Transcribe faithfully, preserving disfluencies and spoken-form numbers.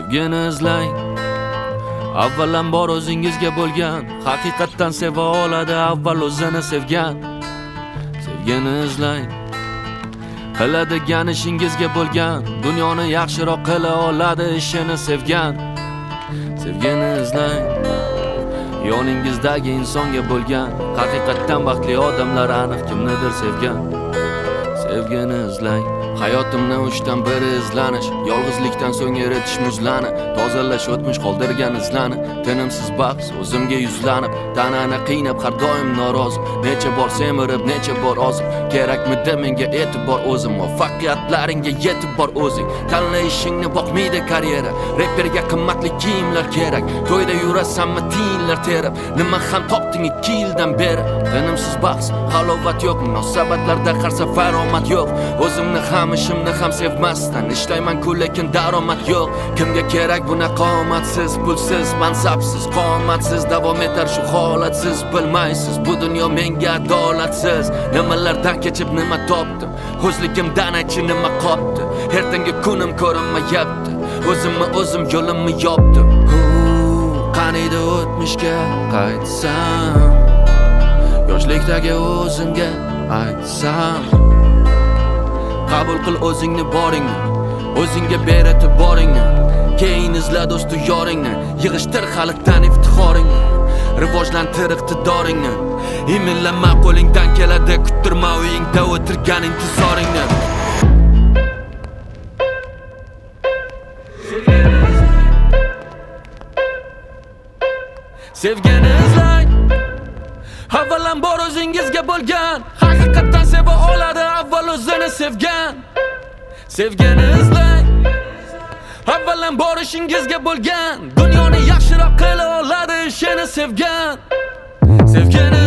Sevgini izlang. Avvalambor o'zingizga bo'lgan, haqiqatdan seva oladi avval o'zini sevgan. Sevgini izlang. Qiladigan ishingizga bo'lgan, dunyoni yaxshiroq qila oladi ishini sevgan. Sevgini izlang. Yoningizdagi insonga bo'lgan, haqiqatdan baxtli odamlar aniq kimnidir sevgan. Sevgini izlang. Hayotimdan uchdan biri izlanish, yolg'izlikdan so'ng eritish muzlani, tozalash o'tmish qoldirgan izlani, tinimsiz bahs o'zimga yuzlanib, tanani qiynab har doim norozi, necha bor semirib, necha bor ozib, kerakmidi menga e'tibor o'zim, muvaffaqiyatlaringga yetib bor o'zing, tanlayishingni boqmaydi karyera, reperga qimmatli kiyimlar kerak, to'yda yurasanmi tiyinlar terib, nima ham topding ikki yildan beri, tinimsiz bahs, halovat yo'q, munosabatlarda har safar omad yo'q, o'zimni ham ishimni ham sevmasdan ishlayman-ku lekin daromad yo'q. Kimga kerak bunaqa omadsiz, pulsiz, mansabsiz, qomatsiz davom etar shu holatsiz, bilmaysiz bu dunyo menga adolatsiz. Nimalardan kechib nima topdim, o'zligimdan aytchi nima qopti, ertangi kunim ko'rinmayapti, o'zimni o'zim yo'limni yopdim. Qaniydi o'tmishga qaytsam, yoshlikdagi o'zimga aytsam, qabul qil o'zingni boringni, o'zingga beratib boringni, keyin izla do'stu yoringni, yig'ishtir halitdan iftixoringni, rivojlantir iqtidoringni, imillama qo'lingdan keladi, kuttirma uyingda o'tirgan intizoringni. Sevgini izlang. Avvalambor o'zingizga bo'lgan, haqiqatdan seva oladi avval o'zini sevgan. Sevgini izlang. Avvalambor ishingizga bo'lgan, dunyoni yaxshiroq qila oladi ishini sevgan. Sevgini